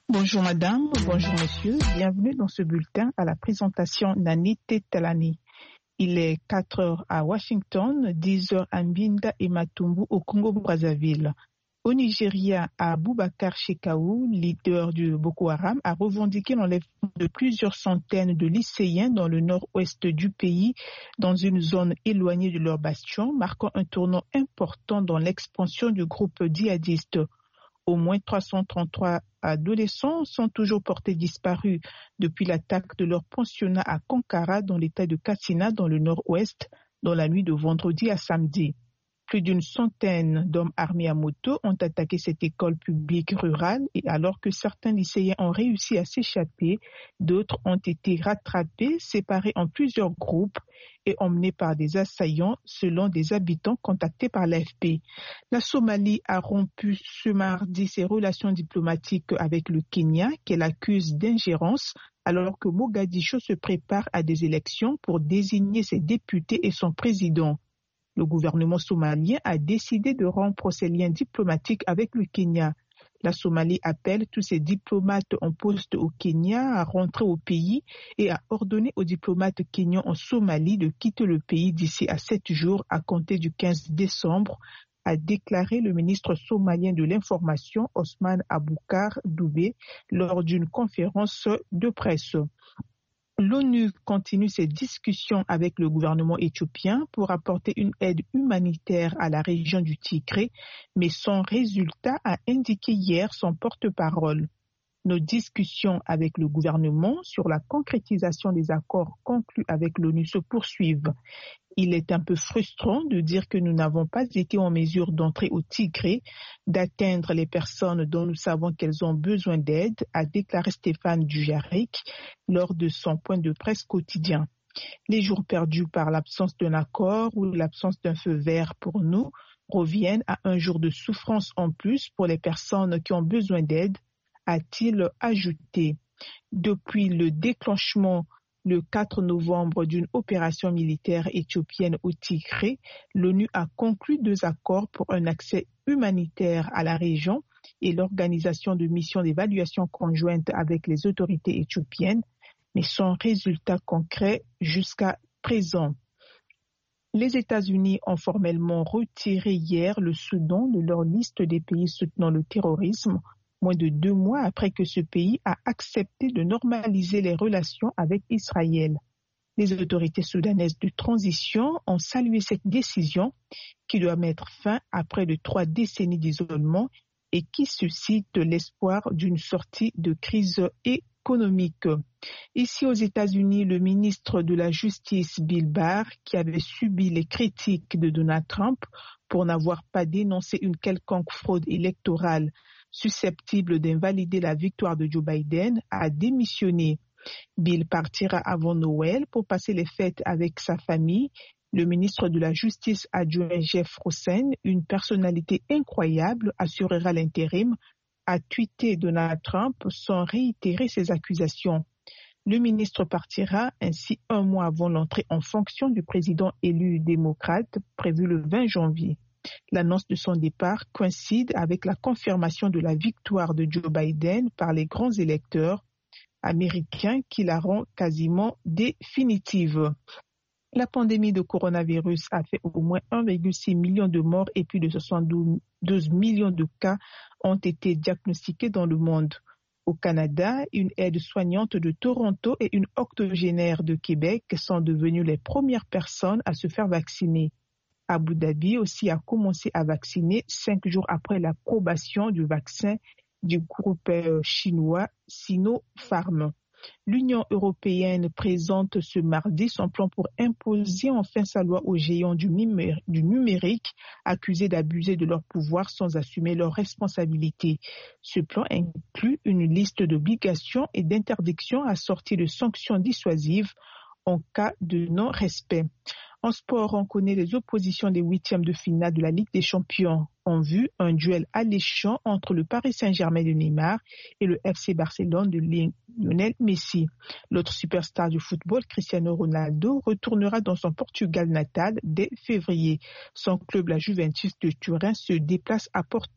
Bonjour madame, bonjour monsieur, bienvenue dans ce bulletin à la présentation Nani Tetalani. Il est 4 heures à Washington, 10 heures à Mbinda et Matumbu au Congo-Brazzaville. Au Nigeria, Abubakar Shekau, leader du Boko Haram, a revendiqué l'enlèvement de plusieurs centaines de lycéens dans le nord-ouest du pays, dans une zone éloignée de leur bastion, marquant un tournant important dans l'expansion du groupe djihadiste. Au moins 333 adolescents sont toujours portés disparus depuis l'attaque de leur pensionnat à Kankara dans l'état de Katsina dans le nord-ouest dans la nuit de vendredi à samedi. Plus d'une centaine d'hommes armés à moto ont attaqué cette école publique rurale et alors que certains lycéens ont réussi à s'échapper, d'autres ont été rattrapés, séparés en plusieurs groupes et emmenés par des assaillants selon des habitants contactés par l'AFP. La Somalie a rompu ce mardi ses relations diplomatiques avec le Kenya qu'elle accuse d'ingérence alors que Mogadiscio se prépare à des élections pour désigner ses députés et son président. Le gouvernement somalien a décidé de rompre ses liens diplomatiques avec le Kenya. La Somalie appelle tous ses diplomates en poste au Kenya à rentrer au pays et a ordonné aux diplomates kenyans en Somalie de quitter le pays d'ici à 7 jours à compter du 15 décembre, a déclaré le ministre somalien de l'Information Osman Aboukar Doubé lors d'une conférence de presse. L'ONU continue ses discussions avec le gouvernement éthiopien pour apporter une aide humanitaire à la région du Tigré, mais sans résultat, a indiqué hier son porte-parole. Nos discussions avec le gouvernement sur la concrétisation des accords conclus avec l'ONU se poursuivent. Il est un peu frustrant de dire que nous n'avons pas été en mesure d'entrer au Tigré, d'atteindre les personnes dont nous savons qu'elles ont besoin d'aide, a déclaré Stéphane Dujarric lors de son point de presse quotidien. Les jours perdus par l'absence d'un accord ou l'absence d'un feu vert pour nous reviennent à un jour de souffrance en plus pour les personnes qui ont besoin d'aide, a-t-il ajouté. Depuis le déclenchement le 4 novembre d'une opération militaire éthiopienne au Tigré, l'ONU a conclu 2 accords pour un accès humanitaire à la région et l'organisation de missions d'évaluation conjointe avec les autorités éthiopiennes, mais sans résultat concret jusqu'à présent. Les États-Unis ont formellement retiré hier le Soudan de leur liste des pays soutenant le terrorisme, moins de 2 mois après que ce pays a accepté de normaliser les relations avec Israël. Les autorités soudanaises de transition ont salué cette décision qui doit mettre fin à près de 3 décennies d'isolement et qui suscite l'espoir d'une sortie de crise économique. Ici aux États-Unis, le ministre de la Justice Bill Barr, qui avait subi les critiques de Donald Trump pour n'avoir pas dénoncé une quelconque fraude électorale susceptible d'invalider la victoire de Joe Biden, a démissionné. Bill partira avant Noël pour passer les fêtes avec sa famille. Le ministre de la Justice adjoint Jeff Rosen, une personnalité incroyable, assurera l'intérim, a tweeté Donald Trump sans réitérer ses accusations. Le ministre partira ainsi 1 mois avant l'entrée en fonction du président élu démocrate prévu le 20 janvier. L'annonce de son départ coïncide avec la confirmation de la victoire de Joe Biden par les grands électeurs américains qui la rend quasiment définitive. La pandémie de coronavirus a fait au moins 1,6 million de morts et plus de 72 millions de cas ont été diagnostiqués dans le monde. Au Canada, une aide-soignante de Toronto et une octogénaire de Québec sont devenues les premières personnes à se faire vacciner. Abu Dhabi aussi a commencé à vacciner 5 jours après l'approbation du vaccin du groupe chinois Sinopharm. L'Union européenne présente ce mardi son plan pour imposer enfin sa loi aux géants du numérique accusés d'abuser de leur pouvoir sans assumer leurs responsabilités. Ce plan inclut une liste d'obligations et d'interdictions assorties de sanctions dissuasives en cas de non-respect. En sport, on connaît les oppositions des 8e de finale de la Ligue des Champions. En vue, un duel alléchant entre le Paris Saint-Germain de Neymar et le FC Barcelone de Lionel Messi. L'autre superstar du football, Cristiano Ronaldo, retournera dans son Portugal natal dès février. Son club, la Juventus de Turin, se déplace à Porto